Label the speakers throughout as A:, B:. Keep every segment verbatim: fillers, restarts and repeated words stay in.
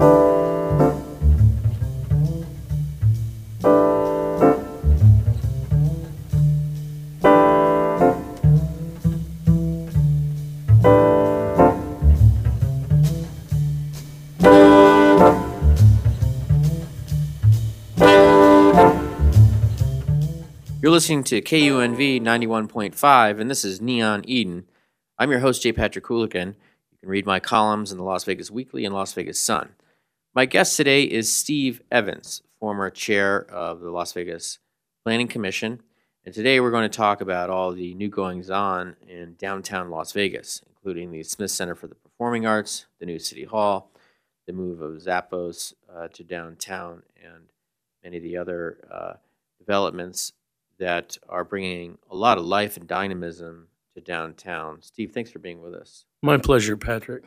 A: You're listening to K U N V ninety-one point five, and this is Neon Eden. I'm your host, J. Patrick Hooligan. You can read my columns in the Las Vegas Weekly and Las Vegas Sun. My guest today is Steve Evans, former chair of the Las Vegas Planning Commission. And today we're going to talk about all the new goings-on in downtown Las Vegas, including the Smith Center for the Performing Arts, the new City Hall, the move of Zappos uh, to downtown, and many of the other uh, developments that are bringing a lot of life and dynamism to downtown. Steve, thanks for being with us.
B: My pleasure, Patrick.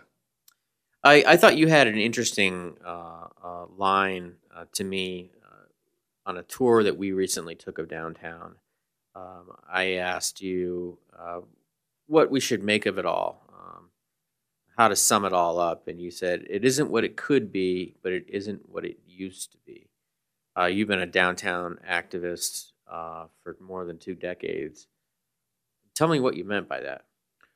A: I, I thought you had an interesting uh, uh, line uh, to me uh, on a tour that we recently took of downtown. Um, I asked you uh, what we should make of it all, um, how to sum it all up, and you said, it isn't what it could be, but it isn't what it used to be. Uh, you've been a downtown activist Uh, for more than two decades. Tell me what you meant by that.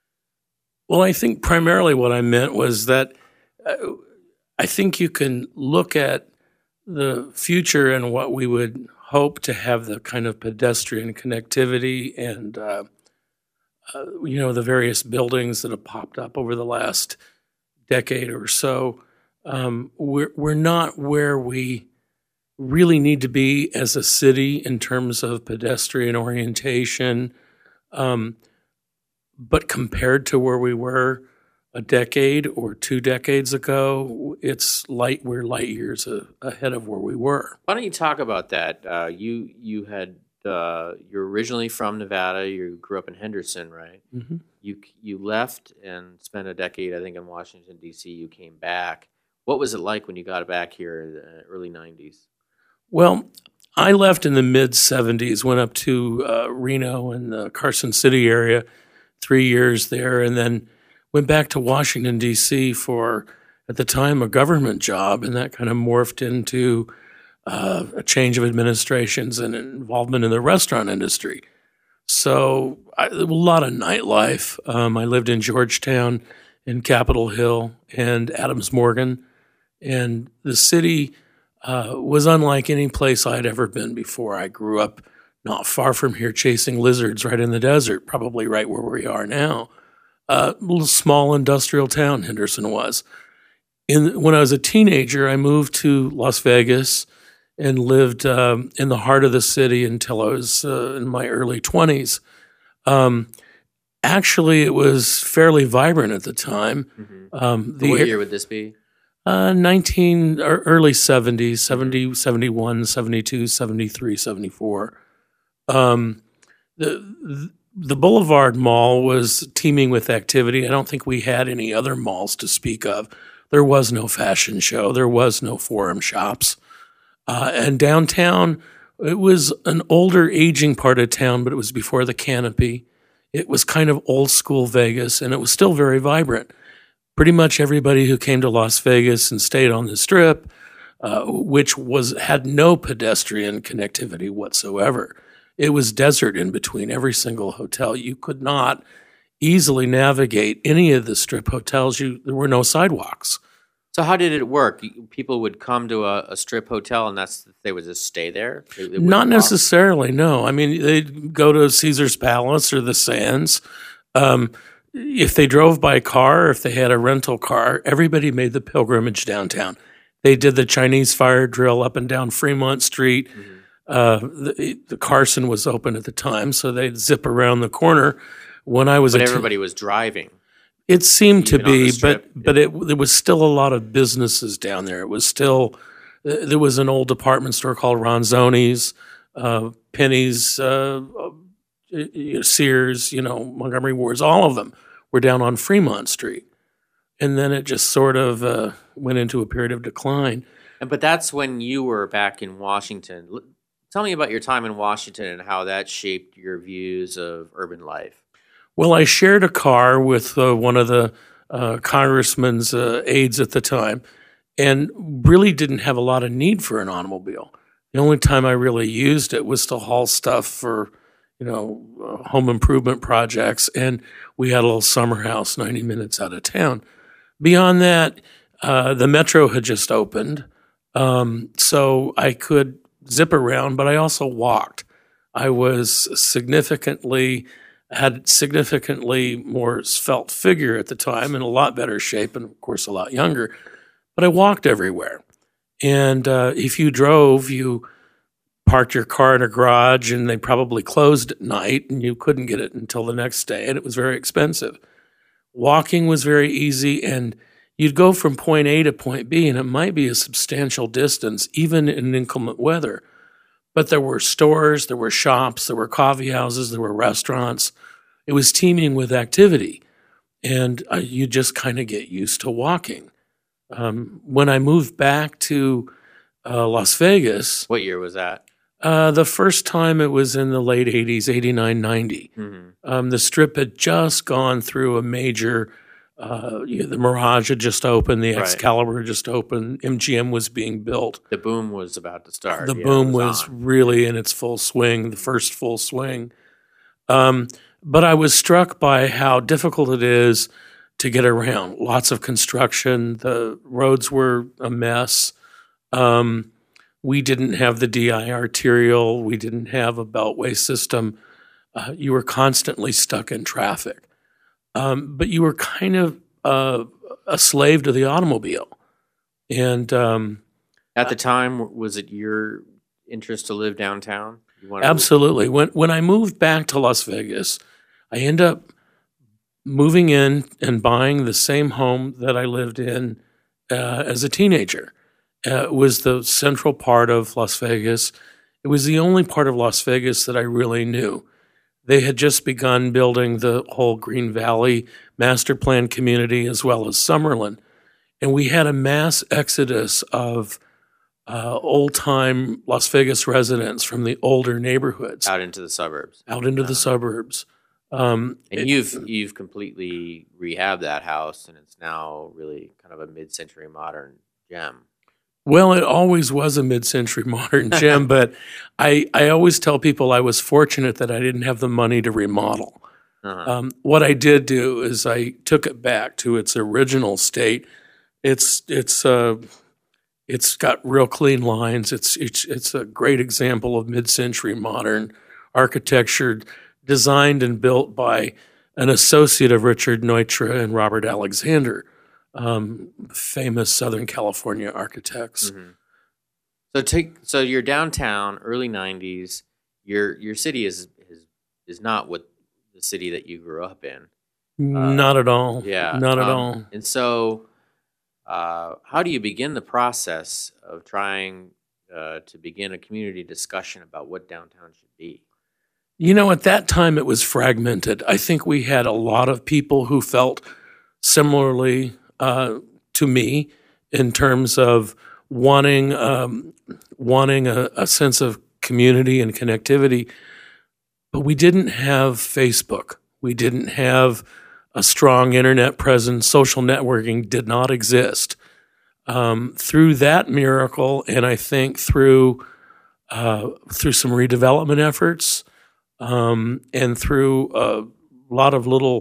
B: Well, I think primarily what I meant was that uh, I think you can look at the future and what we would hope to have the kind of pedestrian connectivity and, uh, uh, you know, the various buildings that have popped up over the last decade or so. Um, we're, we're not where we really need to be as a city in terms of pedestrian orientation. Um, but compared to where we were a decade or two decades ago, it's light, we're light years a, ahead of where we were.
A: Why don't you talk about that? Uh, you you had uh, you're originally from Nevada. You grew up in Henderson, right?
B: Mm-hmm.
A: You you left and spent a decade, I think, in Washington D C. You came back. What was it like when you got back here in the early nineties?
B: Well, I left in the mid-seventies, went up to uh, Reno and the Carson City area, three years there, and then went back to Washington, D C for, at the time, a government job, and that kind of morphed into uh, a change of administrations and involvement in the restaurant industry. So I, a lot of nightlife. Um, I lived in Georgetown, in Capitol Hill, and Adams Morgan, and the city Uh, was unlike any place I'd ever been before. I grew up not far from here chasing lizards right in the desert, probably right where we are now. Uh, a little small industrial town Henderson was. In, when I was a teenager, I moved to Las Vegas and lived um, in the heart of the city until I was uh, in my early twenties. Um, actually, it was fairly vibrant at the time.
A: Mm-hmm.
B: Um, the
A: what
B: air-
A: year would this be?
B: Uh, nineteen or early seventies, seventy, seventy-one, seventy-two, seventy-three, seventy-four. Um, the the Boulevard Mall was teeming with activity. I don't think we had any other malls to speak of. There was no fashion show. There was no Forum Shops. Uh, and downtown, it was an older, aging part of town, but it was before the Canopy. It was kind of old school Vegas, and it was still very vibrant. Pretty much everybody who came to Las Vegas and stayed on the Strip, uh, which was had no pedestrian connectivity whatsoever. It was desert in between every single hotel. You could not easily navigate any of the Strip hotels. You there were no sidewalks.
A: So how did it work? People would come to a, a Strip hotel, and that's they would just stay there? They, they
B: Not
A: walk?
B: necessarily, no. I mean, they'd go to Caesar's Palace or the Sands. Um, If they drove by car, or if they had a rental car, everybody made the pilgrimage downtown. They did the Chinese fire drill up and down Fremont Street. Mm-hmm. Uh, the, the Carson was open at the time, so they'd zip around the corner. When I was,
A: but
B: a t-
A: everybody was driving.
B: It seemed to be, but
A: yeah.
B: but it there was still a lot of businesses down there. It was still uh, there was an old department store called Ronzoni's, uh, Penny's. Uh, Sears, you know, Montgomery Wards, all of them were down on Fremont Street. And then it just sort of uh, went into a period of decline.
A: And, but that's when you were back in Washington. L- Tell me about your time in Washington and how that shaped your views of urban life.
B: Well, I shared a car with uh, one of the uh, congressman's uh, aides at the time, and really didn't have a lot of need for an automobile. The only time I really used it was to haul stuff for, you know, uh, home improvement projects, and we had a little summer house ninety minutes out of town. Beyond that, uh, the metro had just opened, um, so I could zip around, but I also walked. I was significantly, had significantly more svelte figure at the time, in a lot better shape, and of course a lot younger, but I walked everywhere. And uh, if you drove, you parked your car in a garage and they probably closed at night and you couldn't get it until the next day, and it was very expensive. Walking was very easy, and you'd go from point A to point B, and it might be a substantial distance, even in inclement weather. But there were stores, there were shops, there were coffee houses, there were restaurants. It was teeming with activity, and uh, you just kind of get used to walking. Um, when I moved back to uh, Las Vegas,
A: What year was that?
B: uh, the first time it was in the late eighties, eighty-nine, ninety.
A: Mm-hmm.
B: Um, the Strip had just gone through a major, uh, you know, the Mirage had just opened, the
A: Right.
B: Excalibur had just opened, M G M was being built.
A: The boom was about to start.
B: The
A: Yeah, it
B: boom was
A: on.
B: really in its full swing, the first full swing. Um, but I was struck by how difficult it is to get around. Lots of construction. The roads were a mess. Um, we didn't have the D I arterial. We didn't have a beltway system. Uh, you were constantly stuck in traffic. Um, but you were kind of uh, a slave to the automobile. And um,
A: At the time, was it your interest to live downtown? You wanted to-
B: absolutely. When when I moved back to Las Vegas, I ended up moving in and buying the same home that I lived in uh, as a teenager. Uh, it was the central part of Las Vegas. It was the only part of Las Vegas that I really knew. They had just begun building the whole Green Valley master plan community as well as Summerlin. And we had a mass exodus of uh, old-time Las Vegas residents from the older neighborhoods
A: out into the suburbs.
B: out into the suburbs. Um,
A: And
B: it-
A: you've you've completely rehabbed that house, and it's now really kind of a mid-century modern gem.
B: Well, it always was a mid-century modern gem, but I, I always tell people I was fortunate that I didn't have the money to remodel.
A: Uh-huh.
B: Um, what I did do is I took it back to its original state. It's it's uh, it's got real clean lines. It's it's it's a great example of mid-century modern architecture, designed and built by an associate of Richard Neutra and Robert Alexander, um, famous Southern California architects.
A: Mhm. So take so you're downtown, early nineties. Your your city is is is not what the city that you grew up in.
B: Not at all.
A: Yeah,
B: Not at
A: um,
B: all.
A: And so, uh, how do you begin the process of trying uh, to begin a community discussion about what downtown should be?
B: You know, at that time it was fragmented. I think we had a lot of people who felt similarly uh, to me in terms of wanting um, wanting a, a sense of community and connectivity, but we didn't have Facebook. We didn't have a strong internet presence. Social networking did not exist. Um, through that miracle, and I think through uh, through some redevelopment efforts, um, and through a lot of little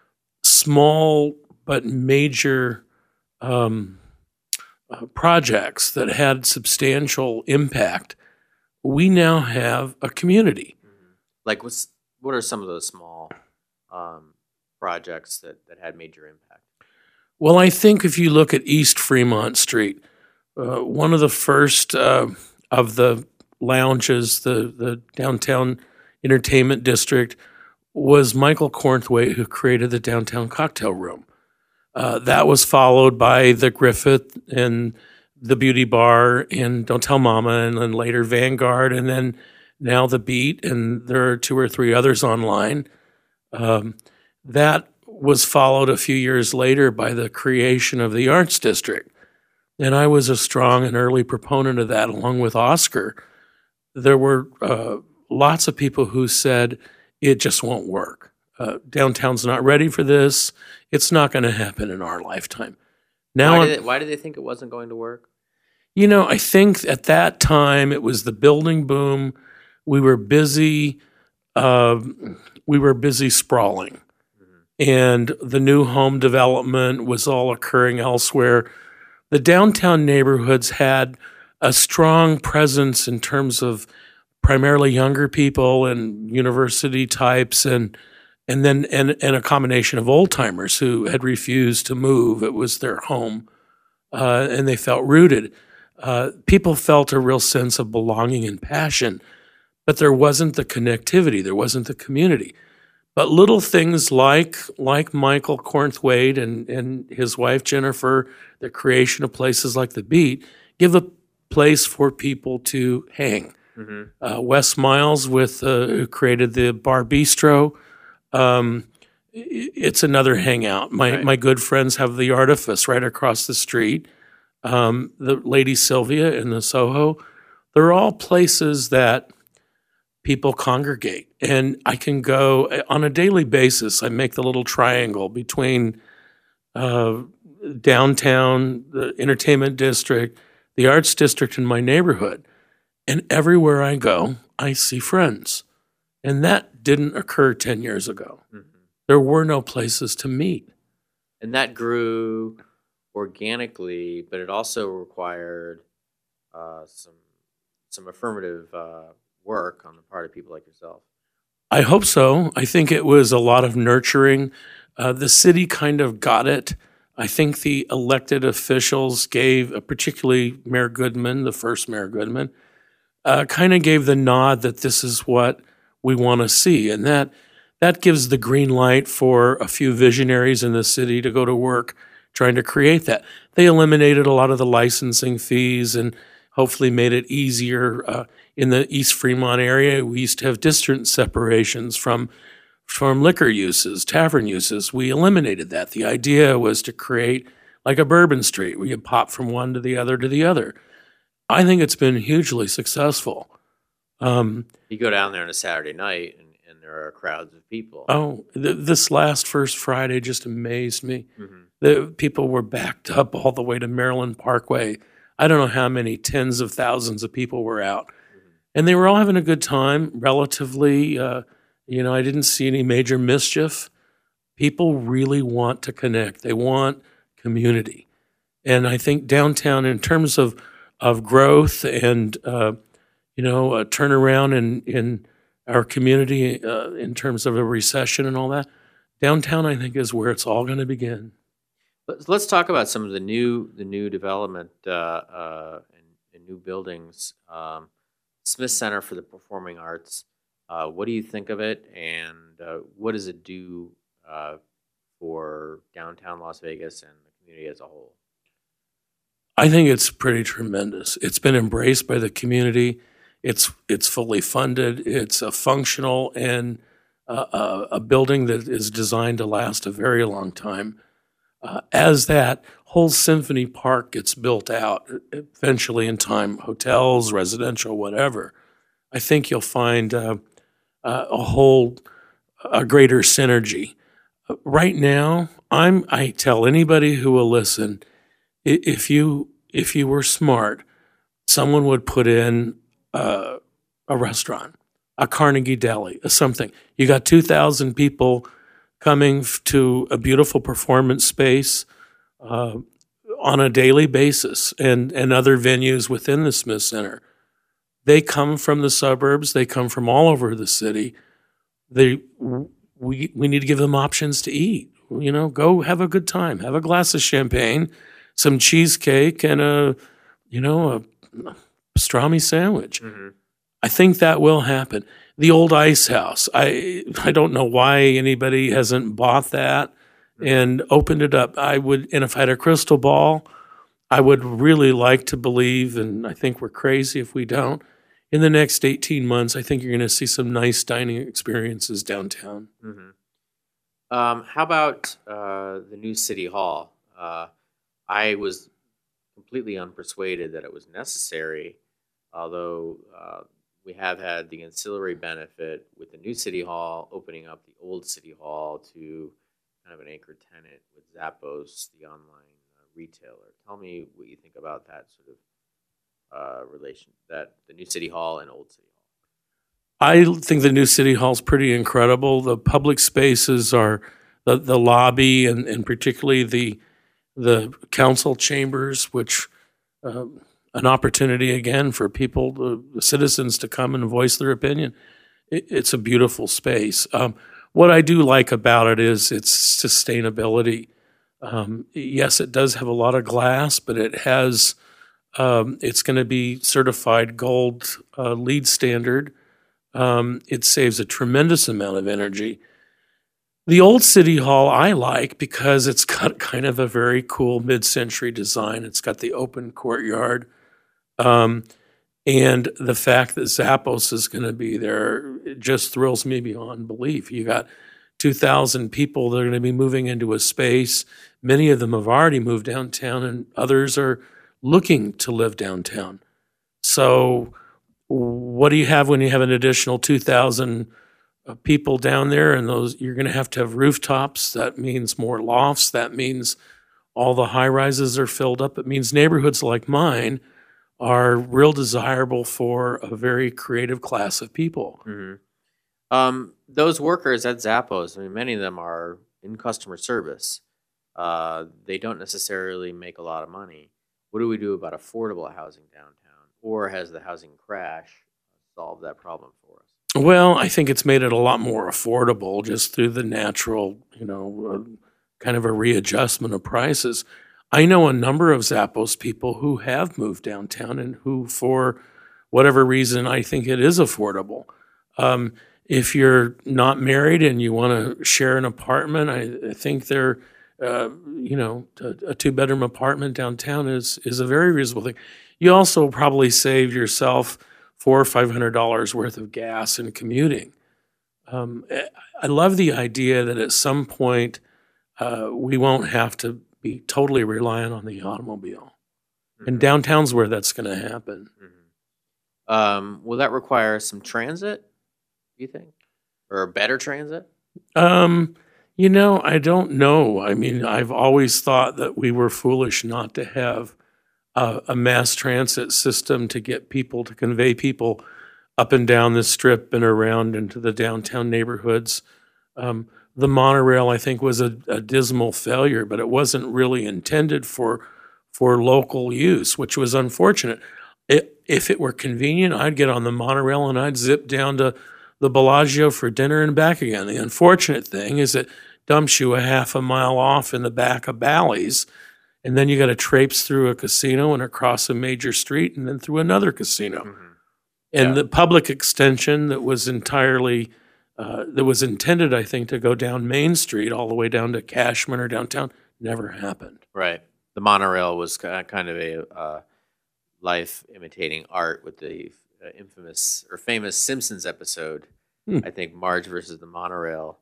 B: small but major um, uh, projects that had substantial impact, we now have a community.
A: Like, what's what are some of those small um, projects that, that had major impact?
B: Well, I think if you look at East Fremont Street, uh, one of the first uh, of the lounges, the, the downtown entertainment district, was Michael Cornthwaite, who created the downtown cocktail room. Uh, that was followed by the Griffith and the Beauty Bar and Don't Tell Mama, and then later Vanguard, and then now the Beat, and there are two or three others online. Um, that was followed a few years later by the creation of the Arts District. And I was a strong and early proponent of that, along with Oscar. There were uh, lots of people who said, it just won't work. Uh, downtown's not ready for this. It's not going to happen in our lifetime. Now,
A: Why
B: I'm-
A: did, it, why did they think it wasn't going to work?
B: you know, I think at that time it was the building boom. We were busy. Uh, we were busy sprawling, and the new home development was all occurring elsewhere. The downtown neighborhoods had a strong presence in terms of primarily younger people and university types, and and then and, and a combination of old timers who had refused to move. It was their home, uh, and they felt rooted. Uh, people felt a real sense of belonging and passion, but there wasn't the connectivity. There wasn't the community. But little things like like Michael Cornthwaite and, and his wife Jennifer, the creation of places like the Beat, give a place for people to hang.
A: Mm-hmm.
B: Uh, Wes Miles, with uh, who created the Bar Bistro, um, i- it's another hangout. My
A: Right.
B: my good friends have the Artifice right across the street. Um, the Lady Sylvia in the Soho. They're all places that people congregate. And I can go on a daily basis. I make the little triangle between uh, downtown, the entertainment district, the arts district, and my neighborhood. And everywhere I go, I see friends. And that didn't occur ten years ago.
A: Mm-hmm.
B: There were no places to meet.
A: And that grew organically, but it also required uh, some some affirmative uh, work on the part of people like yourself.
B: I hope so. I think it was a lot of nurturing. Uh, the city kind of got it. I think the elected officials gave, uh, particularly Mayor Goodman, the first Mayor Goodman, uh, kind of gave the nod that this is what we want to see. And that that gives the green light for a few visionaries in the city to go to work trying to create that. They eliminated a lot of the licensing fees and hopefully made it easier. Uh, in the East Fremont area, we used to have distance separations from from liquor uses, tavern uses. We eliminated that. The idea was to create like a Bourbon Street where you pop from one to the other to the other. I think it's been hugely successful. Um,
A: You go down there on a Saturday night, and, and there are crowds of people.
B: oh, th- this last First Friday just amazed me.
A: Mm-hmm.
B: The people were backed up all the way to Maryland Parkway. I don't know how many tens of thousands of people were out. And they were all having a good time, relatively. Uh, you know, I didn't see any major mischief. People really want to connect. They want community. And I think downtown, in terms of, of growth and, uh, you know, a turnaround in, in our community uh, in terms of a recession and all that, downtown, I think, is where it's all going to begin.
A: Let's, let's talk about some of the new the new development uh, uh, and, and new buildings. Um, Smith Center for the Performing Arts. Uh, what do you think of it, and uh, what does it do uh, for downtown Las Vegas and the community as a whole?
B: I think it's pretty tremendous. It's been embraced by the community. It's it's fully funded. It's a functional and uh, a, a building that is designed to last a very long time. Uh, as that whole Symphony Park gets built out, eventually in time, hotels, residential, whatever, I think you'll find uh, uh, a whole a greater synergy. Uh, right now, I'm I tell anybody who will listen, i- if you if you were smart, someone would put in uh, a restaurant, a Carnegie Deli, a something. You got two thousand people coming f- to a beautiful performance space uh, on a daily basis, and, and other venues within the Smith Center. They come from the suburbs. They come from all over the city. They we we need to give them options to eat. You know, go have a good time. Have a glass of champagne, some cheesecake, and a you know a pastrami sandwich.
A: Mm-hmm.
B: I think that will happen. The old Ice House. I I don't know why anybody hasn't bought that and opened it up. I would, and if I had a crystal ball, I would really like to believe, and I think we're crazy if we don't. In the next eighteen months, I think you're going to see some nice dining experiences downtown.
A: Mm-hmm. Um, how about uh, the new City Hall? Uh, I was completely unpersuaded that it was necessary, although uh, we have had the ancillary benefit with the new City Hall opening up the old City Hall to kind of an anchor tenant with Zappos, the online uh, retailer. Tell me what you think about that sort of uh, relation, that the new City Hall and old City Hall.
B: I think the new City Hall is pretty incredible. The public spaces are the, the lobby and, and particularly the the council chambers, which uh, an opportunity again for people, the, the citizens, to come and voice their opinion. It, it's a beautiful space. Um, what I do like about it is its sustainability. Um, yes, it does have a lot of glass, but it has um, it's going to be certified gold uh, LEED standard. Um, it saves a tremendous amount of energy. The old City Hall I like because it's got kind of a very cool mid-century design. It's got the open courtyard. Um, and the fact that Zappos is going to be there, it just thrills me beyond belief. You got two thousand people that are going to be moving into a space. Many of them have already moved downtown, and others are looking to live downtown. So what do you have when you have an additional two thousand uh, people down there? And those, you're going to have to have rooftops. That means more lofts. That means all the high rises are filled up. It means neighborhoods like mine are real desirable for a very creative class of people.
A: Mm-hmm. Um, those workers at Zappos, I mean, many of them are in customer service. Uh, they don't necessarily make a lot of money. What do we do about affordable housing downtown? Or has the housing crash solved that problem for us?
B: Well, I think it's made it a lot more affordable just through the natural, you know, uh, kind of a readjustment of prices. I know a number of Zappos people who have moved downtown and who, for whatever reason, I think it is affordable. Um, if you're not married and you want to share an apartment, I, I think they're, uh, you know, a, a two-bedroom apartment downtown is is a very reasonable thing. You also probably save yourself four or five hundred dollars worth of gas and commuting. Um, I love the idea that at some point uh, we won't have to be totally reliant on the automobile, mm-hmm. and downtown's where that's going to happen.
A: Mm-hmm. Um, will that require some transit? Do you think, or better transit?
B: Um, you know, I don't know. I mean, I've always thought that we were foolish not to have Uh, a mass transit system to get people, to convey people up and down the strip and around into the downtown neighborhoods. Um, the monorail, I think, was a, a dismal failure, but it wasn't really intended for for local use, which was unfortunate. It, if it were convenient, I'd get on the monorail and I'd zip down to the Bellagio for dinner and back again. The unfortunate thing is it dumps you a half a mile off in the back of Bally's, and then you got to traipse through a casino and across a major street and then through another casino. Mm-hmm. And yeah. The public extension that was entirely, uh, that was intended, I think, to go down Main Street all the way down to Cashman or downtown never happened.
A: Right. The monorail was kind of a uh, life imitating art with the uh, infamous or famous Simpsons episode. Hmm. I think Marge versus the monorail.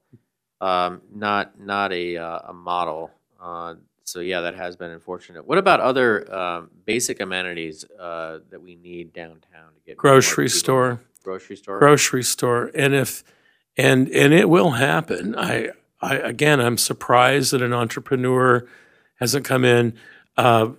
A: Um, not not a uh, a model. Uh, So, yeah, that has been unfortunate. What about other um, basic amenities uh, that we need downtown to get
B: grocery store,
A: grocery store,
B: grocery store, and if and and it will happen. I, I again, I'm surprised that an entrepreneur hasn't come in. Uh,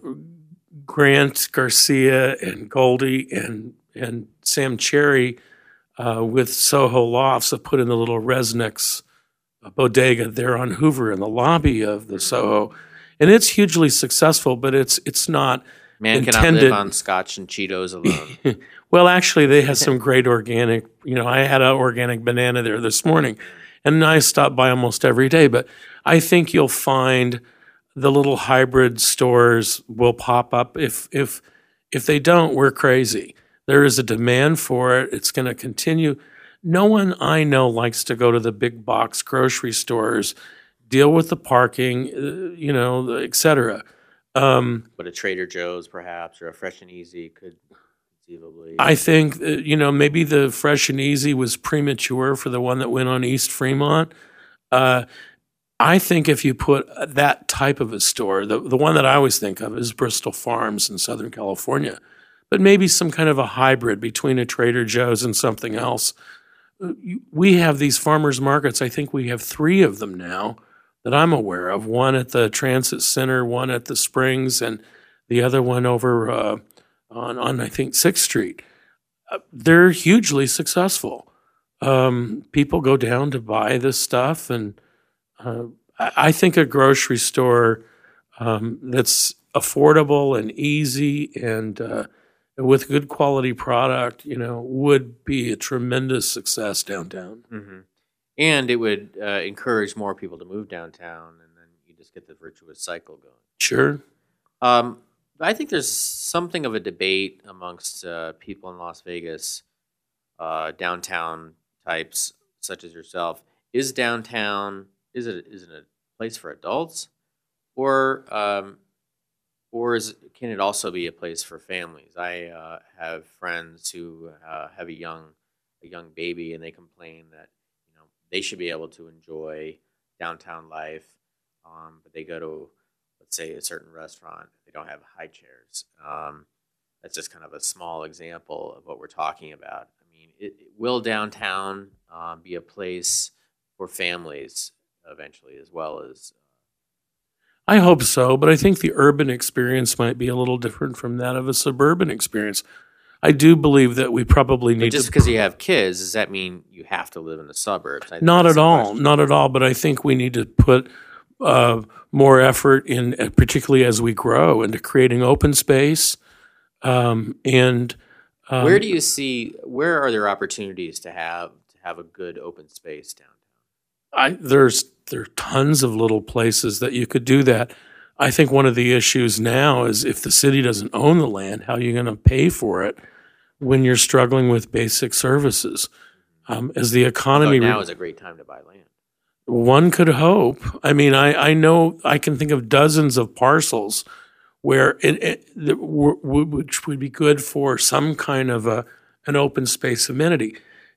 B: Grant Garcia and Goldie and and Sam Cherry uh, with Soho Lofts have put in the little Resnick's bodega there on Hoover in the lobby of the Soho. And it's hugely successful, but it's it's not
A: Man
B: intended.
A: cannot live on Scotch and Cheetos alone.
B: Well, actually, they have some great organic. You know, I had an organic banana there this morning, and I stop by almost every day. But I think you'll find the little hybrid stores will pop up. If if if they don't, we're crazy. There is a demand for it. It's going to continue. No one I know likes to go to the big box grocery stores, deal with the parking, uh, you know, et cetera. Um,
A: but a Trader Joe's, perhaps, or a Fresh and Easy could conceivably.
B: I think, uh, you know, maybe the Fresh and Easy was premature for the one that went on East Fremont. Uh, I think if you put that type of a store, the, the one that I always think of is Bristol Farms in Southern California, but maybe some kind of a hybrid between a Trader Joe's and something else. We have these farmers markets. I think we have three of them now that I'm aware of. One at the Transit Center, one at the Springs, and the other one over uh, on on I think Sixth Street. Uh, they're hugely successful. Um, people go down to buy this stuff, and uh, I, I think a grocery store um, that's affordable and easy and uh, with good quality product, you know, would be a tremendous success downtown.
A: Mm-hmm. And it would uh, encourage more people to move downtown, and then you just get the virtuous cycle going.
B: Sure.
A: Um, I think there's something of a debate amongst uh, people in Las Vegas, uh, downtown types such as yourself. Is downtown, is it is it a place for adults, or um, or is can it also be a place for families? I uh, have friends who uh, have a young a young baby, and they complain that you know they should be able to enjoy downtown life, um, but they go to, let's say, a certain restaurant, they don't have high chairs. Um, that's just kind of a small example of what we're talking about. I mean, it, it, will downtown um, be a place for families eventually, as well as?
B: I hope so, but I think the urban experience might be a little different from that of a suburban experience. I do believe that we probably need
A: but just
B: to.
A: because you have kids, does that mean you have to live in the suburbs? I think
B: Not
A: that's
B: at
A: the
B: all,
A: question.
B: not at all. But I think we need to put uh, more effort in, uh, particularly as we grow, into creating open space. Um, and um,
A: Where do you see? Where are there opportunities to have to have a good open space downtown?
B: I, there's there are tons of little places that you could do that. I think one of the issues now is if the city doesn't own the land, how are you going to pay for it when you're struggling with basic services? Um, as the economy
A: Although now
B: re-
A: is a great time to buy land.
B: One could hope. I mean, I, I know I can think of dozens of parcels where it, it that w- w- which would be good for some kind of a an open space amenity.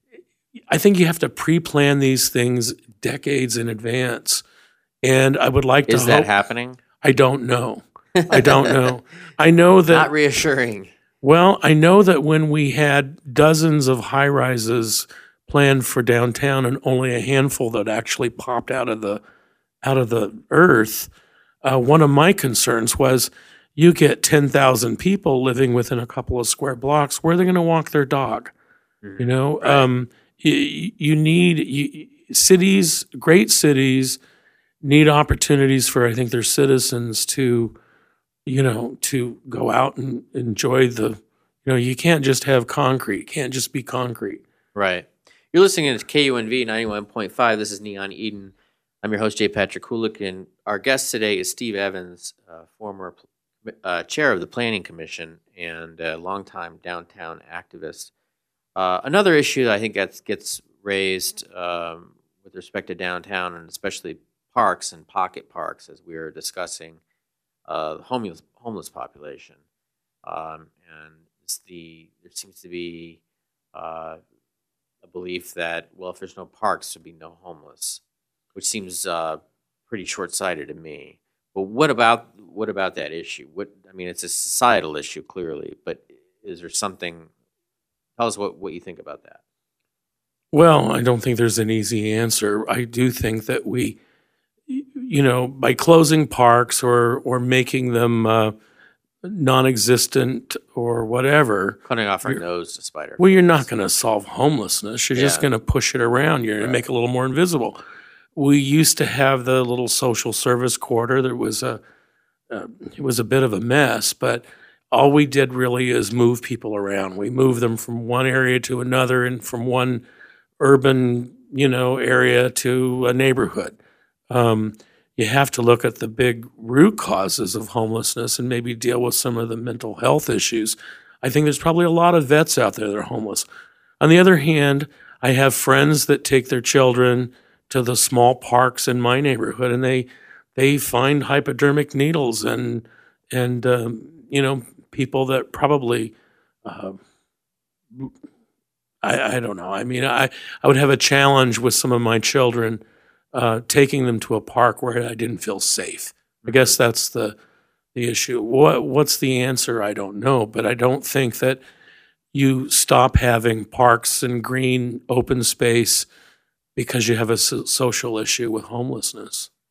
B: I think you have to pre-plan these things decades in advance, and I would like to.
A: Is that
B: hope,
A: happening?
B: I don't know. I don't know. I know that.
A: Not reassuring.
B: Well, I know that when we had dozens of high rises planned for downtown and only a handful that actually popped out of the out of the earth, uh, one of my concerns was you get ten thousand people living within a couple of square blocks. Where are they going to walk their dog?
A: Mm-hmm.
B: You know,
A: Right.
B: um, you, you need you, cities, great cities need opportunities for, I think, their citizens to, you know, to go out and enjoy the, you know, you can't just have concrete. It can't just be concrete.
A: Right. You're listening to K U N V ninety-one point five. This is Neon Eden. I'm your host, J. Patrick Kulik, and our guest today is Steve Evans, uh, former uh, chair of the Planning Commission and a longtime downtown activist. Uh, another issue that I think that gets raised um, with respect to downtown, and especially parks and pocket parks, as we were discussing, uh, homeless homeless population, um, and it's the there seems to be uh, a belief that, well, if there's no parks, there'd be no homeless, which seems uh, pretty short-sighted to me. But what about what about that issue? What I mean, it's a societal issue clearly, but is there something? Tell us what, what you think about that.
B: Well, I don't think there's an easy answer. I do think that we, you know, by closing parks or or making them uh, non-existent or whatever,
A: Cutting off our
B: You're-
A: nose to spider.
B: well, you're not going to solve homelessness. You're just
A: Yeah.
B: going to push it around. You're going
A: Right.
B: to make it a little more invisible. We used to have the little social service quarter. There was a, uh, it was a bit of a mess, but all we did really is move people around. We moved them from one area to another and from one urban, you know, area to a neighborhood. Um, you have to look at the big root causes of homelessness and maybe deal with some of the mental health issues. I think there's probably a lot of vets out there that are homeless. On the other hand, I have friends that take their children to the small parks in my neighborhood, and they they find hypodermic needles and and um, you know, people that probably uh, I, I don't know. I mean, I, I would have a challenge with some of my children uh, taking them to a park where I didn't feel safe. I guess that's the the issue. What what's the answer? I don't know, but I don't think that you stop having parks and green open space because you have a so- social issue with homelessness.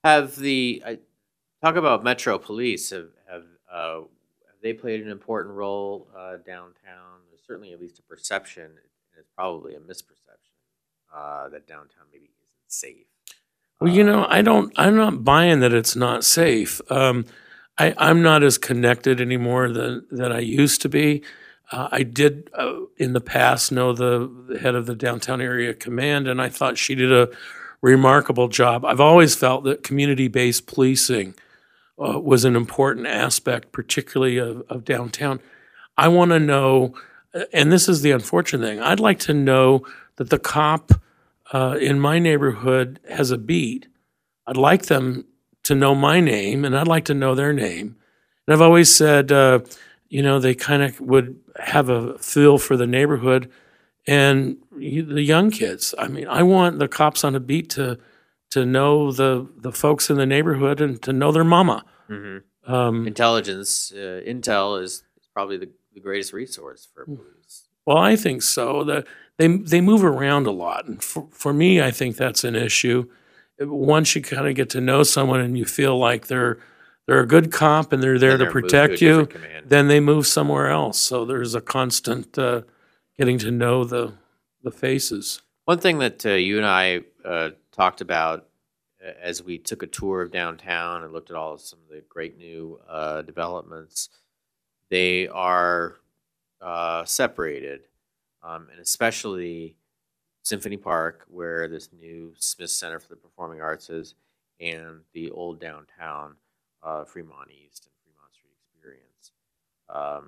A: Have the I, talk about Metro Police? Have have, uh, have they played an important role uh, downtown? There's certainly at least a perception, and it's probably a misperception uh, that downtown maybe isn't safe.
B: Well, you know, I don't. I'm not buying that it's not safe. Um, I, I'm not as connected anymore than than I used to be. Uh, I did uh, in the past know the, the head of the downtown area command, and I thought she did a remarkable job. I've always felt that community-based policing uh, was an important aspect, particularly of, of downtown. I want to know, and this is the unfortunate thing, I'd like to know that the cop uh, in my neighborhood has a beat. I'd like them to know my name, and I'd like to know their name. And I've always said, uh, you know, they kind of would have a feel for the neighborhood and you, the young kids. I mean, I want the cops on a beat to to know the the folks in the neighborhood and to know their mama.
A: Mm-hmm.
B: Um,
A: Intelligence, uh, intel is probably the, the greatest resource for police.
B: Well, I think so. The, they they move around a lot, and for, for me, I think that's an issue. Once you kind of get to know someone and you feel like they're they're a good cop and they're there
A: And
B: to
A: they're moved
B: protect
A: to a
B: you,
A: different command.
B: then they move somewhere else. So there's a constant uh, getting to know the the faces.
A: One thing that uh, you and I uh, talked about uh, as we took a tour of downtown and looked at all of some of the great new uh, developments, they are uh, separated, um, and especially Symphony Park, where this new Smith Center for the Performing Arts is, and the old downtown uh, Fremont East and Fremont Street experience. Um,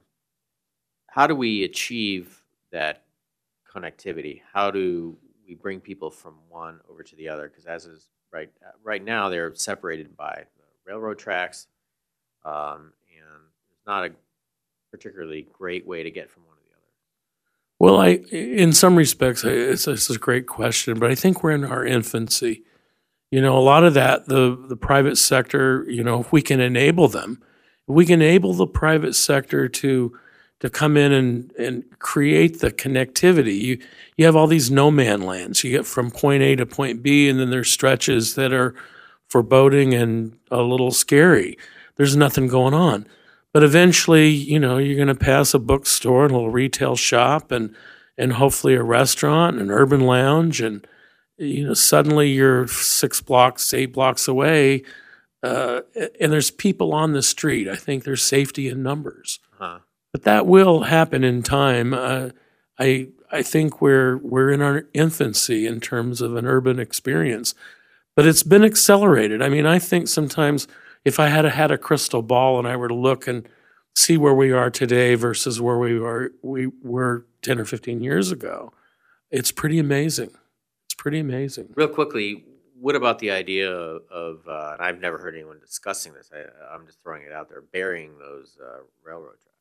A: how do we achieve that connectivity? How do we bring people from one over to the other? Because as is right right now, they're separated by the railroad tracks, um, and there's not a particularly great way to get from one to the other.
B: Well, I in some respects, it's, it's a great question, but I think we're in our infancy. You know, a lot of that, the the private sector, you know, if we can enable them, if we can enable the private sector to to come in and, and create the connectivity. You you have all these no man lands. You get from point A to point B, and then there's stretches that are foreboding and a little scary. There's nothing going on. But eventually, you know, you're going to pass a bookstore, and a little retail shop, and and hopefully a restaurant, an urban lounge, and you know, suddenly you're six blocks, eight blocks away, uh, and there's people on the street. I think there's safety in numbers.
A: Uh-huh.
B: But that will happen in time. Uh, I I think we're we're in our infancy in terms of an urban experience, but it's been accelerated. I mean, I think sometimes if I had a, had a crystal ball and I were to look and see where we are today versus where we were we were ten or fifteen years ago, it's pretty amazing. It's pretty amazing.
A: Real quickly, what about the idea of, of uh, and I've never heard anyone discussing this, I, I'm just throwing it out there, burying those uh, railroad tracks?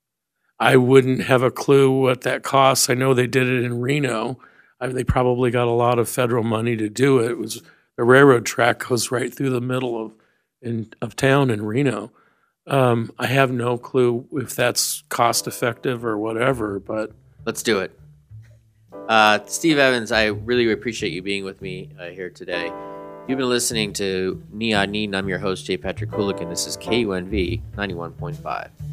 B: I wouldn't have a clue what that costs. I know they did it in Reno. I mean, they probably got a lot of federal money to do it. It was the railroad track goes right through the middle of in, of town in Reno. Um, I have no clue if that's cost effective or whatever, but
A: Let's do it. Uh, Steve Evans, I really appreciate you being with me uh, here today. You've been listening to Neon Eden. I'm your host, J. Patrick Kulik, and this is K U N V ninety-one point five.